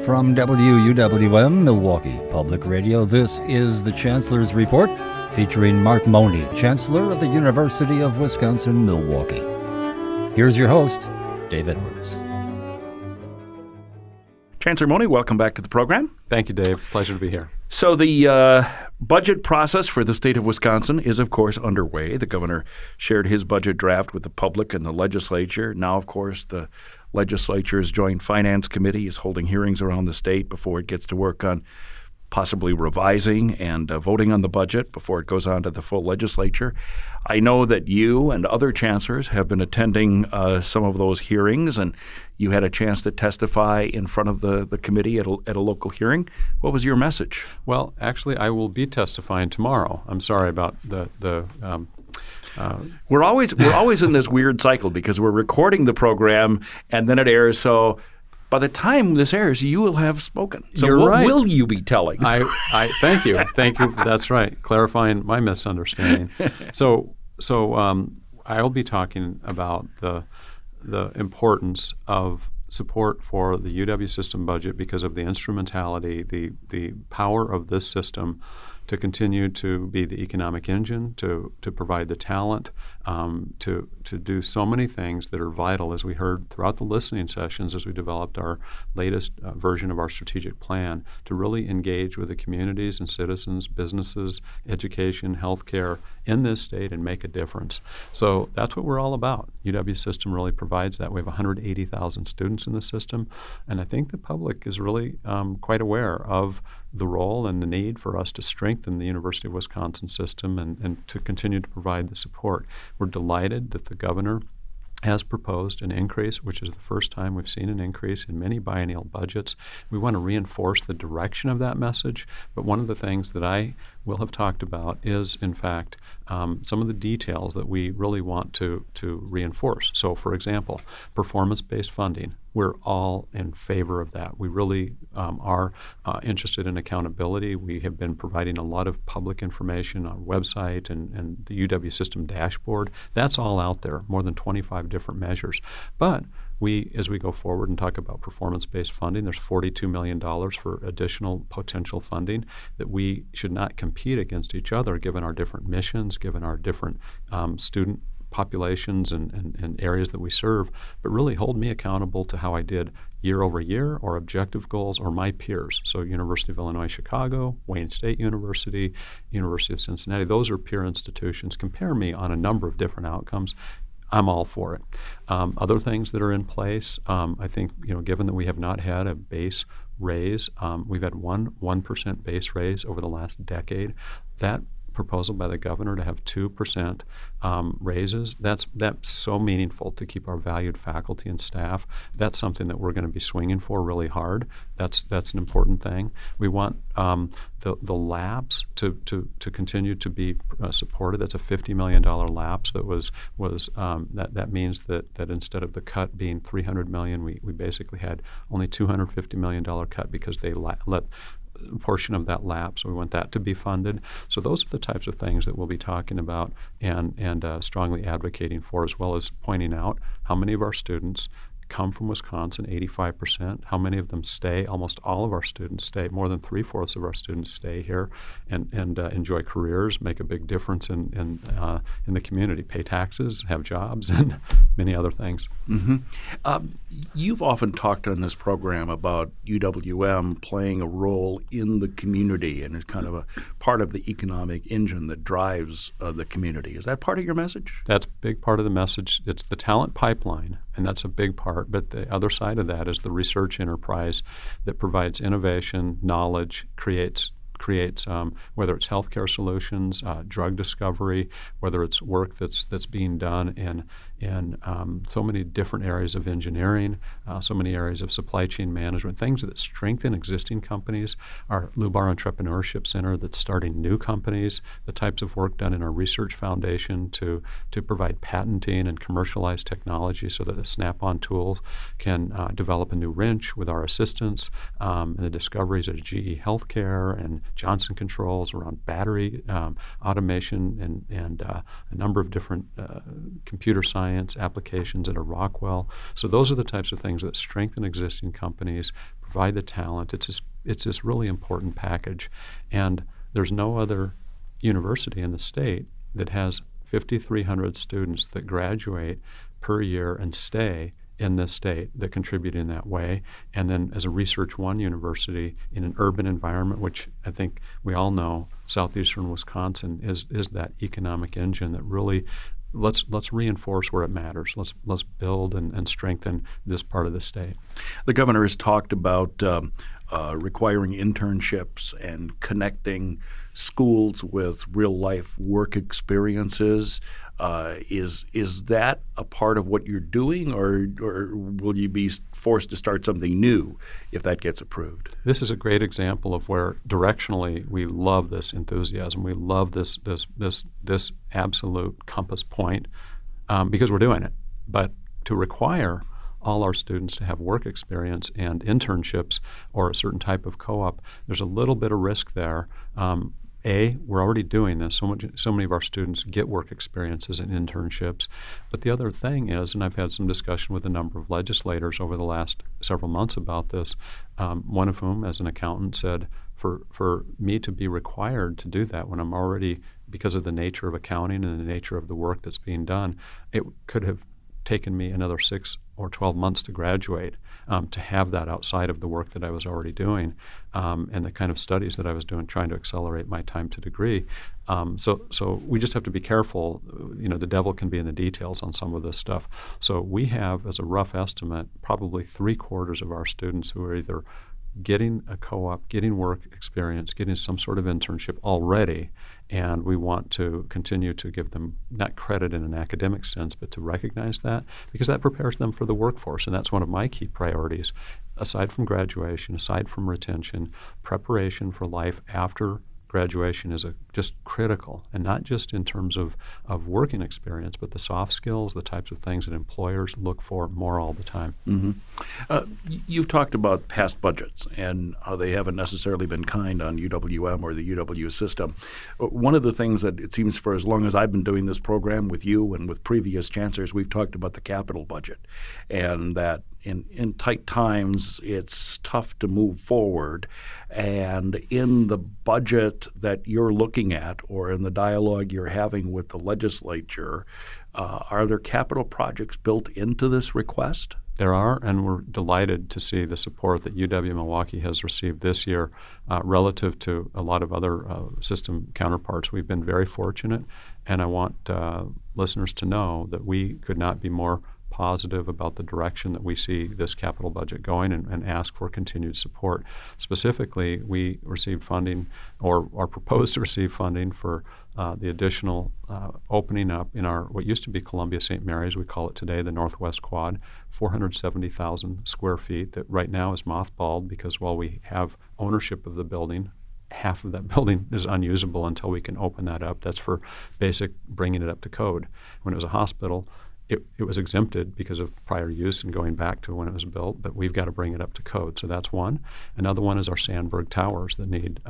from WUWM, Milwaukee Public Radio. This is the Chancellor's Report, featuring Mark Money, Chancellor of the University of Wisconsin-Milwaukee. Here's your host, Dave Edwards. Chancellor Money, welcome back to the program. Thank you, Dave. Pleasure to be here. So the budget process for the state of Wisconsin is, of course, underway. The governor shared his budget draft with the public and the legislature. Now, of course, the legislature's Joint Finance Committee is holding hearings around the state before it gets to work on possibly revising and voting on the budget before it goes on to the full legislature. I know that you and other chancellors have been attending some of those hearings, and you had a chance to testify in front of the committee at a local hearing. What was your message? Well, actually, I will be testifying tomorrow. I'm sorry about We're always in this weird cycle because we're recording the program and then it airs. So by the time this airs, you will have spoken. So You're what right. will you be telling? I thank you. Thank you. That's right. Clarifying my misunderstanding. So I'll be talking about the importance of support for the UW system budget because of the instrumentality, the power of this system to continue to be the economic engine, to provide the talent, to do so many things that are vital, as we heard throughout the listening sessions as we developed our latest version of our strategic plan, to really engage with the communities and citizens, businesses, education, healthcare in this state and make a difference. So that's what we're all about. UW system really provides that. We have 180,000 students in the system, and I think the public is really quite aware of the role and the need for us to strengthen the University of Wisconsin system and to continue to provide the support. We're delighted that the governor has proposed an increase, which is the first time we've seen an increase in many biennial budgets. We want to reinforce the direction of that message, but one of the things that I will have talked about is, in fact, some of the details that we really want to reinforce. So, for example, performance-based funding. We're all in favor of that. We really are interested in accountability. We have been providing a lot of public information on our website and the UW system dashboard. That's all out there, more than 25 different measures. But as we go forward and talk about performance-based funding, there's $42 million for additional potential funding that we should not compete against each other given our different missions, given our different student populations and areas that we serve, but really hold me accountable to how I did year over year or objective goals or my peers. So University of Illinois Chicago, Wayne State University, University of Cincinnati, those are peer institutions. Compare me on a number of different outcomes. I'm all for it. Other things that are in place, I think, given that we have not had a base raise, we've had 1% base raise over the last decade. That proposal by the governor to have 2% raises, that's so meaningful to keep our valued faculty and staff. That's something that we're going to be swinging for really hard. That's an important thing. We want the labs to continue to be supported. That's a $50 million lapse that was that means that instead of the cut being $300 million, we basically had only $250 million cut because they let a portion of that lapse. So we want that to be funded. So those are the types of things that we'll be talking about and strongly advocating for, as well as pointing out how many of our students come from Wisconsin, 85%. How many of them stay? Almost all of our students stay. More than 3/4 of our students stay here and enjoy careers, make a big difference in the community, pay taxes, have jobs, and many other things. Mm-hmm. You've often talked on this program about UWM playing a role in the community and is kind of a part of the economic engine that drives the community. Is that part of your message? That's a big part of the message. It's the talent pipeline, and that's a big part. But the other side of that is the research enterprise that provides innovation, knowledge, creates whether it's healthcare solutions, drug discovery, whether it's work that's being done in so many different areas of engineering, so many areas of supply chain management, things that strengthen existing companies. Our Lubar Entrepreneurship Center that's starting new companies, the types of work done in our research foundation to provide patenting and commercialize technology so that the Snap-on tools can develop a new wrench with our assistance, and the discoveries at GE Healthcare and Johnson Controls, around battery automation, and a number of different computer science applications at a Rockwell. So those are the types of things that strengthen existing companies, provide the talent. It's this really important package. And there's no other university in the state that has 5,300 students that graduate per year and stay in this state that contribute in that way. And then as a Research One university in an urban environment, which I think we all know southeastern Wisconsin is that economic engine that really let's reinforce where it matters. Let's build and strengthen this part of the state. The governor has talked about requiring internships and connecting schools with real-life work experiences. Is that a part of what you're doing, or will you be forced to start something new if that gets approved? This is a great example of where directionally we love this enthusiasm. We love this absolute compass point because we're doing it. But to require all our students to have work experience and internships or a certain type of co-op, there's a little bit of risk there. We're already doing this. So many of our students get work experiences and internships. But the other thing is, and I've had some discussion with a number of legislators over the last several months about this, one of whom, as an accountant, said, for me to be required to do that when I'm already, because of the nature of accounting and the nature of the work that's being done, it could have taken me another 6 or 12 months to graduate, to have that outside of the work that I was already doing and the kind of studies that I was doing, trying to accelerate my time to degree. So we just have to be careful. The devil can be in the details on some of this stuff. So we have, as a rough estimate, probably 3/4 of our students who are either getting a co-op, getting work experience, getting some sort of internship already, and we want to continue to give them not credit in an academic sense, but to recognize that, because that prepares them for the workforce, and that's one of my key priorities. Aside from graduation, aside from retention, preparation for life after graduation is just critical, and not just in terms of working experience, but the soft skills, the types of things that employers look for more all the time. Mm-hmm. You've talked about past budgets and how they haven't necessarily been kind on UWM or the UW system. One of the things that it seems for as long as I've been doing this program with you and with previous chancellors, we've talked about the capital budget, and that in tight times it's tough to move forward. And in the budget that you're looking at, or in the dialogue you're having with the legislature, are there capital projects built into this request? There are, and we're delighted to see the support that UW-Milwaukee has received this year relative to a lot of other system counterparts. We've been very fortunate, and I want listeners to know that we could not be more positive about the direction that we see this capital budget going, and ask for continued support. Specifically, we received funding, or are proposed to receive funding, for the additional opening up in our what used to be Columbia St. Mary's. We call it today the Northwest Quad, 470,000 square feet that right now is mothballed because while we have ownership of the building, half of that building is unusable until we can open that up. That's for basic bringing it up to code. When it was a hospital, it was exempted because of prior use and going back to when it was built, but we've got to bring it up to code. So that's one. Another one is our Sandberg towers that need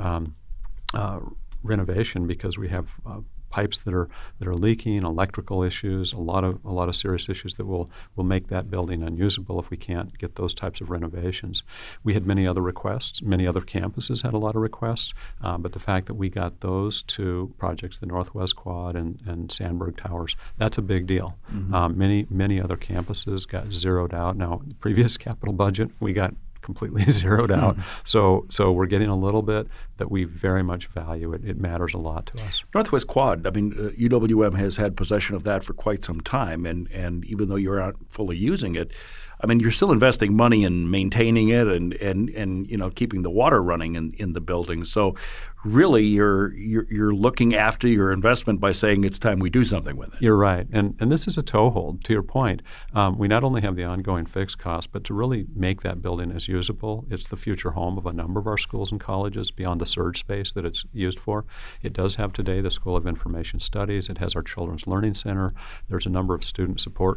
renovation because we have pipes that are leaking, electrical issues, a lot of serious issues that will make that building unusable if we can't get those types of renovations. We had many other requests. Many other campuses had a lot of requests, but the fact that we got those two projects, the Northwest Quad and Sandberg Towers, that's a big deal. Mm-hmm. Many other campuses got zeroed out. Now, the previous capital budget, we got completely zeroed out. So we're getting a little bit that we very much value. It matters a lot to us. Northwest Quad, I mean, UWM has had possession of that for quite some time, and even though you're not fully using it, I mean, you're still investing money in maintaining it and keeping the water running in the building. So really you're looking after your investment by saying it's time we do something with it. You're right. And this is a toehold, to your point. We not only have the ongoing fixed cost, but to really make that building as usable, it's the future home of a number of our schools and colleges beyond the surge space that it's used for. It does have today the School of Information Studies. It has our Children's Learning Center. There's a number of student support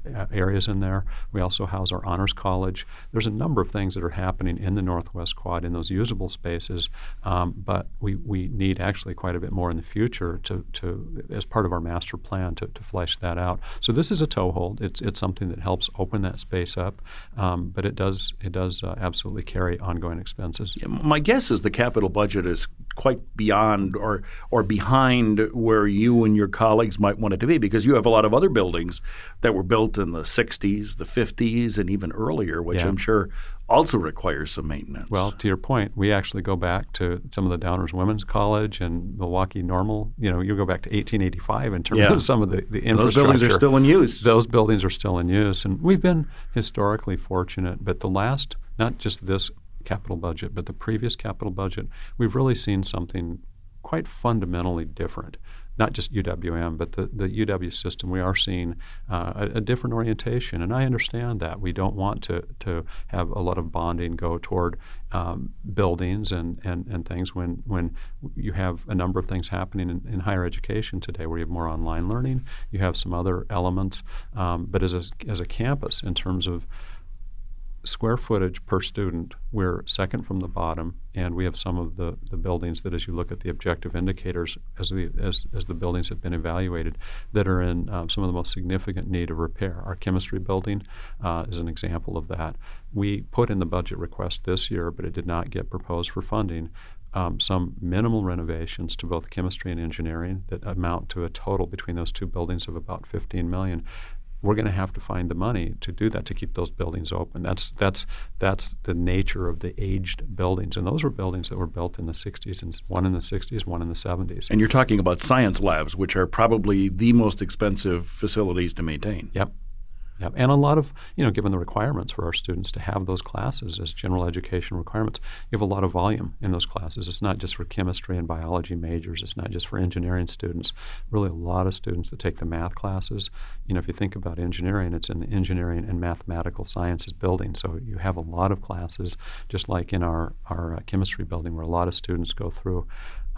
areas in there. We also house our honors college. There's a number of things that are happening in the Northwest Quad in those usable spaces, but we need actually quite a bit more in the future to as part of our master plan to flesh that out. So this is a toehold. It's something that helps open that space up, but it does absolutely carry ongoing expenses. Yeah, my guess is the capital budget is quite beyond or behind where you and your colleagues might want it to be, because you have a lot of other buildings that were built in the 60s, the 50s, and even earlier, which I'm sure also requires some maintenance. Well, to your point, we actually go back to some of the Downers Women's College and Milwaukee Normal. You go back to 1885 in terms of some of the infrastructure. Those buildings are still in use. Those buildings are still in use. And we've been historically fortunate, but the last, not just this capital budget, but the previous capital budget, we've really seen something quite fundamentally different. Not just UWM, but the UW system. We are seeing a different orientation, and I understand that. We don't want to have a lot of bonding go toward buildings and things when you have a number of things happening in higher education today, where you have more online learning, you have some other elements, but as a campus, in terms of square footage per student, we're second from the bottom, and we have some of the buildings that, as you look at the objective indicators, as the buildings have been evaluated, that are in some of the most significant need of repair. Our chemistry building is an example of that. We put in the budget request this year, but it did not get proposed for funding, some minimal renovations to both chemistry and engineering that amount to a total between those two buildings of about $15 million. We're going to have to find the money to do that, to keep those buildings open. That's the nature of the aged buildings. And those were buildings that were built in the 60s, and one in the 60s, one in the 70s. And you're talking about science labs, which are probably the most expensive facilities to maintain. Yep. And a lot of, given the requirements for our students to have those classes as general education requirements, you have a lot of volume in those classes. It's not just for chemistry and biology majors. It's not just for engineering students. Really a lot of students that take the math classes. If you think about engineering, it's in the engineering and mathematical sciences building. So you have a lot of classes, just like in our chemistry building, where a lot of students go through.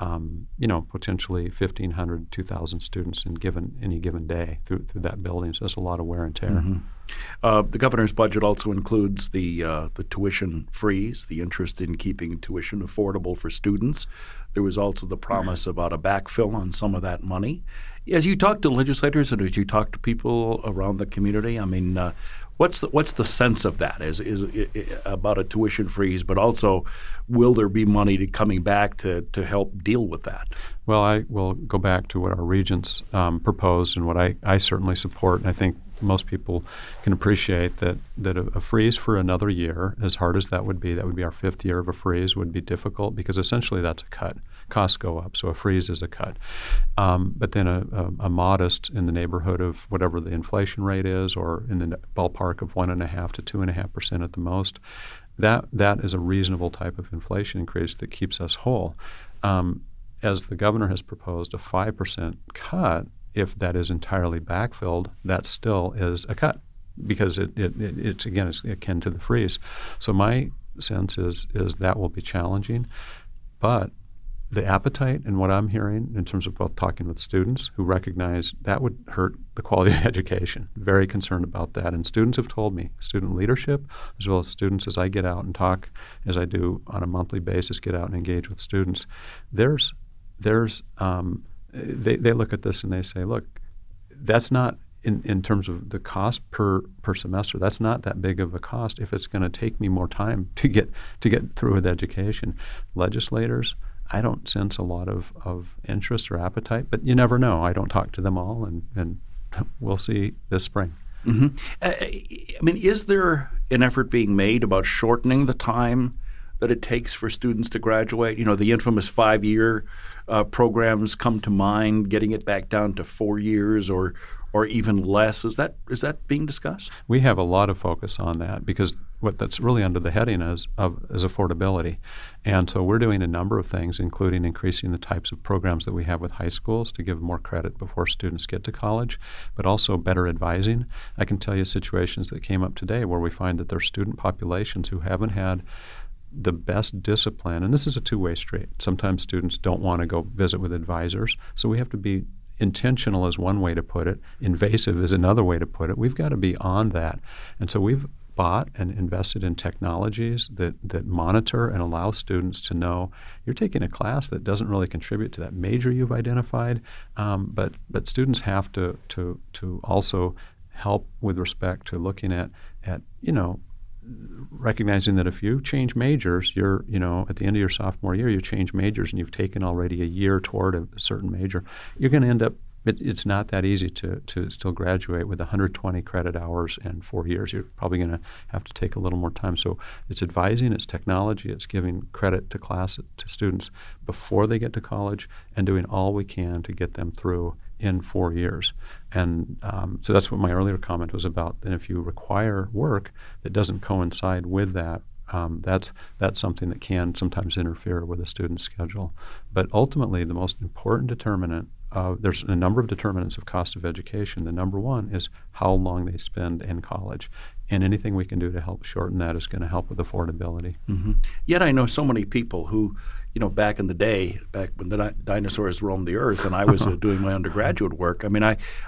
Potentially 1,500, 2,000 students in any given day through that building. So that's a lot of wear and tear. Mm-hmm. The governor's budget also includes the tuition freeze, the interest in keeping tuition affordable for students. There was also the promise about a backfill on some of that money. As you talk to legislators and as you talk to people around the community, what's the sense of that? Is about a tuition freeze, but also will there be money coming back to help deal with that? Well, I will go back to what our regents proposed and what I certainly support, and I think most people can appreciate that a freeze for another year, as hard as that would be our fifth year of a freeze, would be difficult, because essentially that's a cut. Costs go up, so a freeze is a cut. But then a modest, in the neighborhood of whatever the inflation rate is, or in the ballpark of 1.5% to 2.5% at the most, that is a reasonable type of inflation increase that keeps us whole. As the governor has proposed, a 5% cut, if that is entirely backfilled, that still is a cut, because it's akin to the freeze. So my sense is that will be challenging, but the appetite and what I'm hearing in terms of both talking with students who recognize that would hurt the quality of education, very concerned about that. And students have told me, student leadership, as well as students as I get out and talk, as I do on a monthly basis, get out and engage with students, they look at this and they say, look, that's not, in terms of the cost per semester, that's not that big of a cost if it's going to take me more time to get through with education. Legislators, I don't sense a lot of interest or appetite, but you never know. I don't talk to them all, and we'll see this spring. Mm-hmm. Is there an effort being made about shortening the time that it takes for students to graduate? The infamous 5-year programs come to mind, getting it back down to 4 years or even less. Is that being discussed? We have a lot of focus on that, because what that's really under the heading is affordability. And so we're doing a number of things, including increasing the types of programs that we have with high schools to give more credit before students get to college, but also better advising. I can tell you situations that came up today where we find that there are student populations who haven't had the best discipline, and this is a two-way street. Sometimes students don't want to go visit with advisors, so we have to be intentional is one way to put it. Invasive is another way to put it. We've got to be on that. And so we've bought and invested in technologies that monitor and allow students to know you're taking a class that doesn't really contribute to that major you've identified, but students have to also help with respect to looking at recognizing that if you change majors, you're at the end of your sophomore year, you change majors and you've taken already a year toward a certain major, you're going to end up. It's not that easy to still graduate with 120 credit hours and 4 years. You're probably going to have to take a little more time. So it's advising, it's technology, it's giving credit to students before they get to college, and doing all we can to get them through in 4 years. And so that's what my earlier comment was about. And if you require work that doesn't coincide with that, that's something that can sometimes interfere with a student's schedule. But ultimately, the most important determinant there's a number of determinants of cost of education. The number one is how long they spend in college. And anything we can do to help shorten that is going to help with affordability. Mm-hmm. Yet I know so many people who, back in the day, back when the dinosaurs roamed the earth and I was doing my undergraduate work, I mean,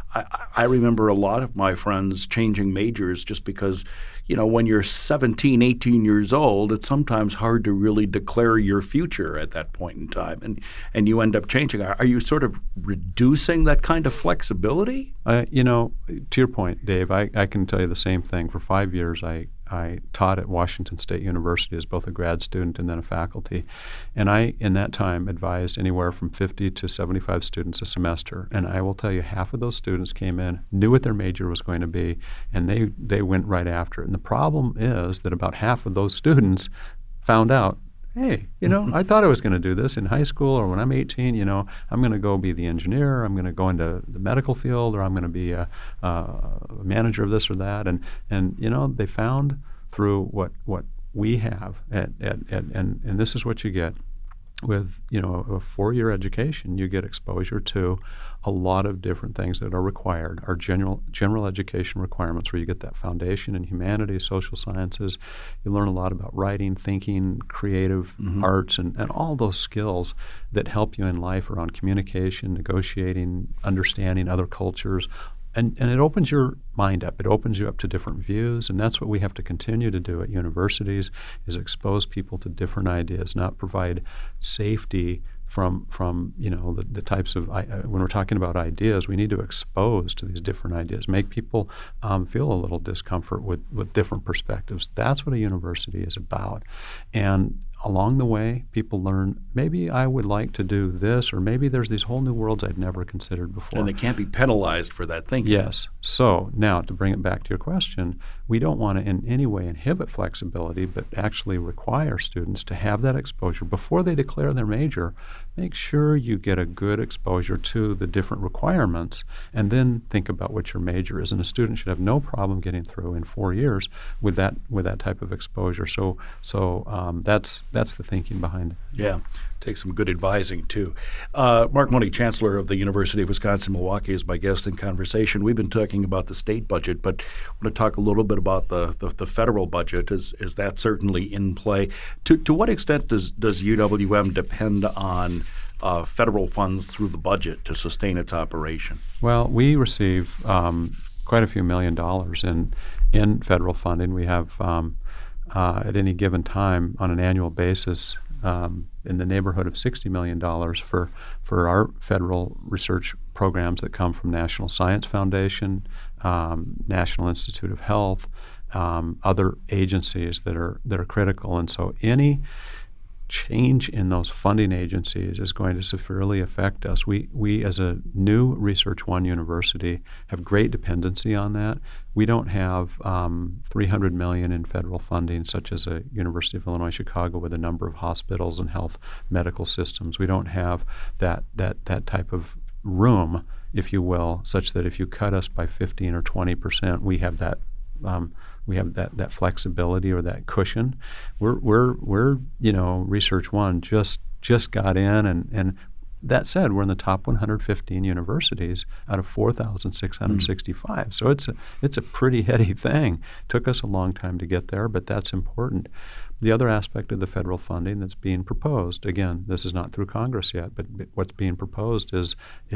I remember a lot of my friends changing majors just because, when you're 17, 18 years old, it's sometimes hard to really declare your future at that point in time. And you end up changing. Are you sort of reducing that kind of flexibility? To your point, Dave, I can tell you the same thing. For 5 years, I taught at Washington State University as both a grad student and then a faculty. And I, in that time, advised anywhere from 50 to 75 students a semester. And I will tell you, half of those students came in, knew what their major was going to be, and they went right after it. And the problem is that about half of those students found out, hey, I thought I was going to do this in high school, or when I'm 18, I'm going to go be the engineer, I'm going to go into the medical field, or I'm going to be a manager of this or that. And they found through what we have, and this is what you get with, a 4-year education. You get exposure to a lot of different things that are required. Our general education requirements, where you get that foundation in humanities, social sciences. You learn a lot about writing, thinking, creative arts, and all those skills that help you in life around communication, negotiating, understanding other cultures. And it opens your mind up. It opens you up to different views, and that's what we have to continue to do at universities, is expose people to different ideas, not provide safety from the types of, when we're talking about ideas, we need to expose to these different ideas, make people feel a little discomfort with different perspectives. That's what a university is about. And along the way, people learn, maybe I would like to do this, or maybe there's these whole new worlds I'd never considered before. And they can't be penalized for that thinking. Yes. So now, to bring it back to your question, we don't want to in any way inhibit flexibility, but actually require students to have that exposure before they declare their major. Make sure you get a good exposure to the different requirements, and then think about what your major is. And a student should have no problem getting through in 4 years with that type of exposure. So that's the thinking behind it. Yeah, take some good advising too. Mark Money, Chancellor of the University of Wisconsin-Milwaukee, is my guest in conversation. We've been talking about the state budget, but I want to talk a little bit about the federal budget. Is that certainly in play? To what extent does UWM depend on federal funds through the budget to sustain its operation? Well, we receive quite a few $1 million in federal funding. We have at any given time, on an annual basis, in the neighborhood of $60 million for our federal research programs that come from National Science Foundation, National Institute of Health, other agencies that are critical. And so any change in those funding agencies is going to severely affect us. We as a new Research One university have great dependency on that. We don't have $300 million in federal funding, such as a University of Illinois Chicago with a number of hospitals and health medical systems. We don't have that type of room, if you will, such that if you cut us by 15 or 20%, we have that. We have that flexibility or that cushion. We're Research One just got in, and that said, we're in the top 115 universities out of 4,665. So it's a pretty heady thing. Took us a long time to get there, but that's important. The other aspect of the federal funding that's being proposed, again, this is not through Congress yet, but what's being proposed is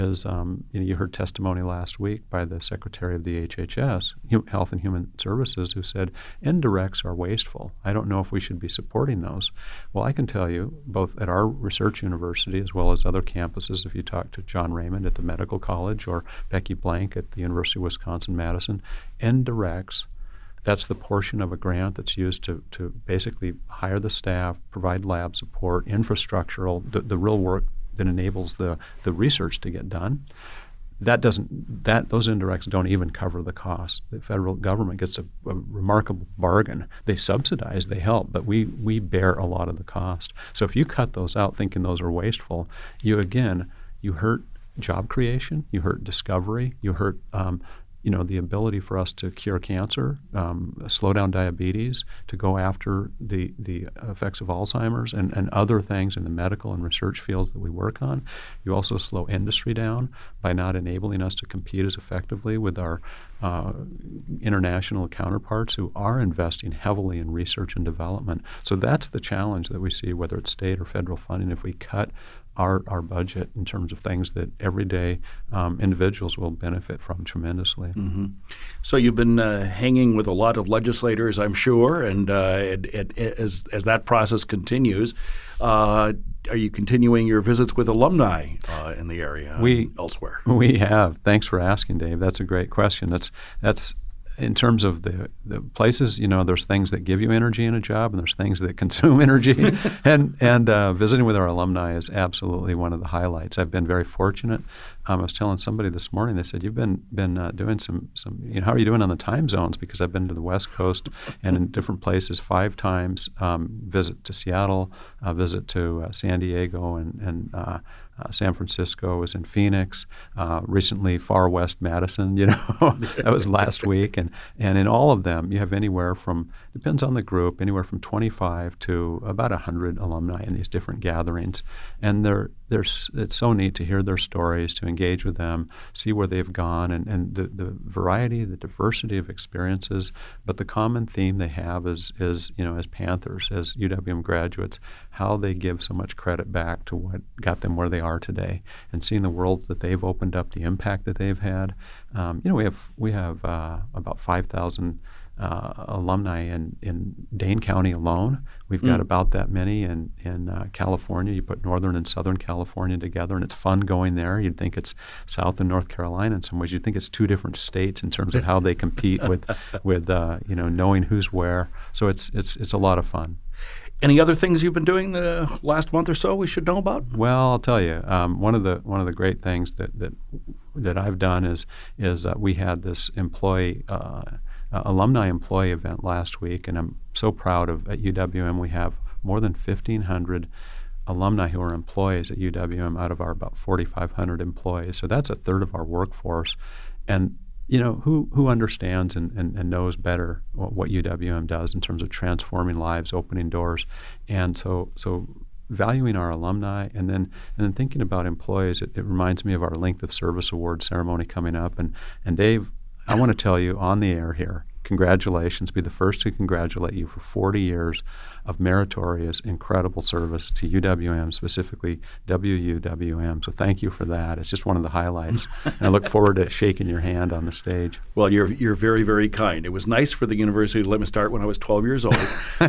you heard testimony last week by the Secretary of the HHS, Health and Human Services, who said indirects are wasteful. I don't know if we should be supporting those. Well, I can tell you, both at our research university as well as other campuses, if you talk to John Raymond at the Medical College or Becky Blank at the University of Wisconsin-Madison, indirects, that's the portion of a grant that's used to basically hire the staff, provide lab support, infrastructural, the real work that enables the research to get done. Those indirects don't even cover the cost. The federal government gets a remarkable bargain. They subsidize, they help, but we bear a lot of the cost. So if you cut those out thinking those are wasteful, you hurt job creation, you hurt discovery, you hurt the ability for us to cure cancer, slow down diabetes, to go after the effects of Alzheimer's and other things in the medical and research fields that we work on. You also slow industry down by not enabling us to compete as effectively with our international counterparts who are investing heavily in research and development. So that's the challenge that we see, whether it's state or federal funding. If we cut our budget in terms of things that everyday individuals will benefit from tremendously. Mm-hmm. So you've been hanging with a lot of legislators, I'm sure, and as that process continues, are you continuing your visits with alumni in the area and elsewhere? We have. Thanks for asking, Dave. That's a great question. That's in terms of the places, there's things that give you energy in a job and there's things that consume energy. and visiting with our alumni is absolutely one of the highlights. I've been very fortunate. I was telling somebody this morning, they said, you've been doing some how are you doing on the time zones? Because I've been to the West Coast and in different places 5 times, visit to Seattle, visit to San Diego and San Francisco, was in Phoenix, recently far west Madison, that was last week. And in all of them, you have anywhere from, depends on the group, anywhere from 25 to about 100 alumni in these different gatherings. And it's so neat to hear their stories, to engage with them, see where they've gone, and the variety, the diversity of experiences. But the common theme they have is as Panthers, as UWM graduates, how they give so much credit back to what got them where they are today, and seeing the world that they've opened up, the impact that they've had. We have about 5,000 alumni in Dane County alone. We've got about that many in California. You put Northern and Southern California together, and it's fun going there. You'd think it's South and North Carolina in some ways. You'd think it's 2 different states in terms of how they compete with knowing who's where. So it's a lot of fun. Any other things you've been doing the last month or so we should know about? Well, I'll tell you. One of the great things that I've done is we had this alumni employee event last week, and I'm so proud of. At UWM, we have more than 1,500 alumni who are employees at UWM out of our about 4,500 employees. So that's a third of our workforce, and who understands and knows better what UWM does in terms of transforming lives, opening doors. And so valuing our alumni and then thinking about employees, it reminds me of our Length of Service Award ceremony coming up. And Dave, I want to tell you on the air here, congratulations. Be the first to congratulate you for 40 years of meritorious, incredible service to UWM, specifically WUWM. So thank you for that. It's just one of the highlights. And I look forward to shaking your hand on the stage. Well, you're very, very kind. It was nice for the university to let me start when I was 12 years old.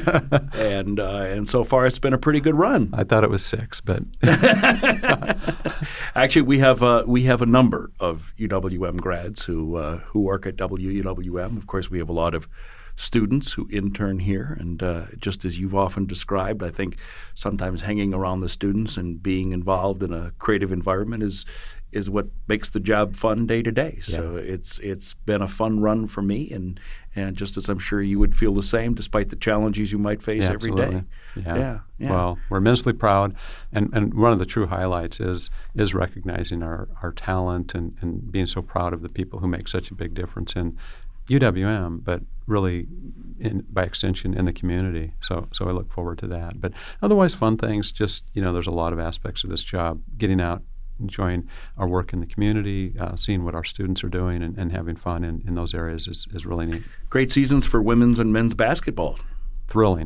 And so far it's been a pretty good run. I thought it was 6, but actually we have a number of UWM grads who work at WUWM. Of course, we have a lot of students who intern here, and just as you've often described, I think sometimes hanging around the students and being involved in a creative environment is what makes the job fun day to day. So it's been a fun run for me, and just as I'm sure you would feel the same, despite the challenges you might face every day. Yeah. Well, we're immensely proud, and one of the true highlights is recognizing our talent and being so proud of the people who make such a big difference in UWM, but really, by extension, in the community. So I look forward to that. But otherwise, fun things. Just there's a lot of aspects of this job. Getting out, enjoying our work in the community, seeing what our students are doing, and having fun in those areas is really neat. Great seasons for women's and men's basketball. Thrilling.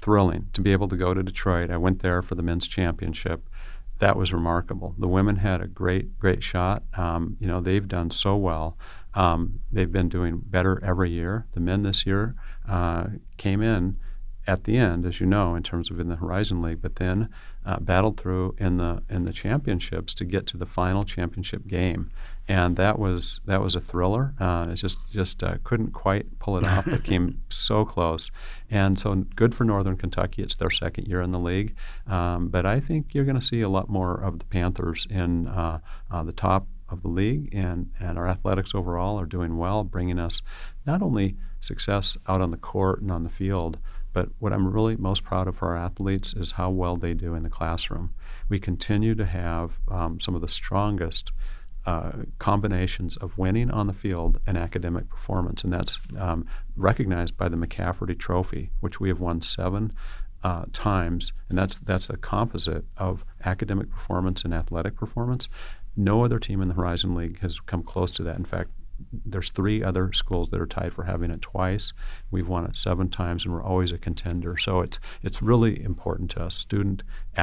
thrilling to be able to go to Detroit. I went there for the men's championship. That was remarkable. The women had a great shot. They've done so well. They've been doing better every year. The men this year came in at the end, as you know, in terms of in the Horizon League, but then battled through in the championships to get to the final championship game, and that was a thriller. It just couldn't quite pull it off. It came so close, and so good for Northern Kentucky. It's their second year in the league, but I think you're going to see a lot more of the Panthers in the top of the league, and our athletics overall are doing well, bringing us not only success out on the court and on the field, but what I'm really most proud of for our athletes is how well they do in the classroom. We continue to have some of the strongest combinations of winning on the field and academic performance, and that's recognized by the McCafferty Trophy, which we have won 7 times, and that's a composite of academic performance and athletic performance. No other team in the Horizon League has come close to that. In fact, there's 3 other schools that are tied for having it twice. We've won it 7 times, and we're always a contender. So it's really important to us, students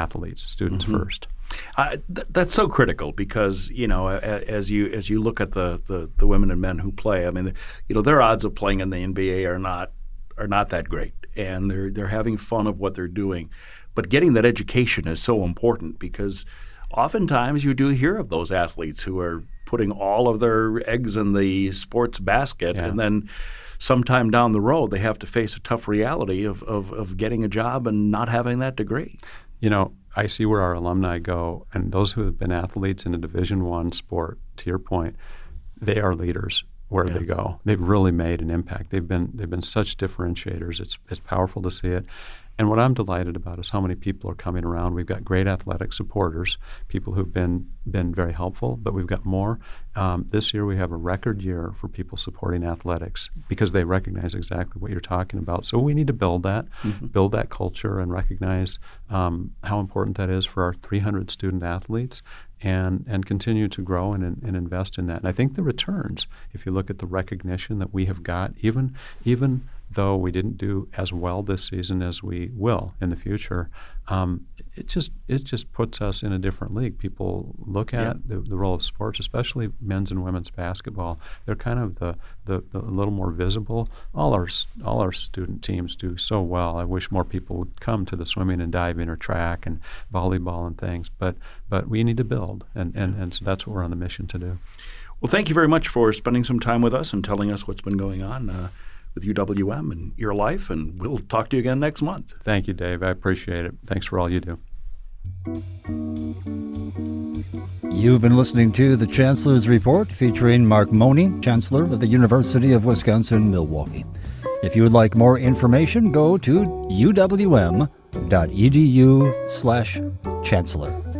first. That's so critical because as you look at the women and men who play, I mean, their odds of playing in the NBA are not that great, and they're having fun of what they're doing. But getting that education is so important because oftentimes you do hear of those athletes who are putting all of their eggs in the sports basket, and then sometime down the road they have to face a tough reality of getting a job and not having that degree. I see where our alumni go, and those who have been athletes in a Division I sport, to your point, they are leaders where they go. They've really made an impact. They've been such differentiators. It's powerful to see it. And what I'm delighted about is how many people are coming around. We've got great athletic supporters, people who've been very helpful, but we've got more. This year we have a record year for people supporting athletics because they recognize exactly what you're talking about. So we need to build that culture and recognize how important that is for our 300 student athletes and continue to grow and invest in that. And I think the returns, if you look at the recognition that we have got, even though we didn't do as well this season as we will in the future, it just puts us in a different league. People look at the role of sports, especially men's and women's basketball. They're kind of the little more visible. All our student teams do so well. I wish more people would come to the swimming and diving or track and volleyball and things. But we need to build, and so that's what we're on the mission to do. Well, thank you very much for spending some time with us and telling us what's been going on with UWM and your life, and we'll talk to you again next month. Thank you, Dave. I appreciate it. Thanks for all you do. You've been listening to The Chancellor's Report featuring Mark Money, Chancellor of the University of Wisconsin-Milwaukee. If you would like more information, go to uwm.edu/chancellor.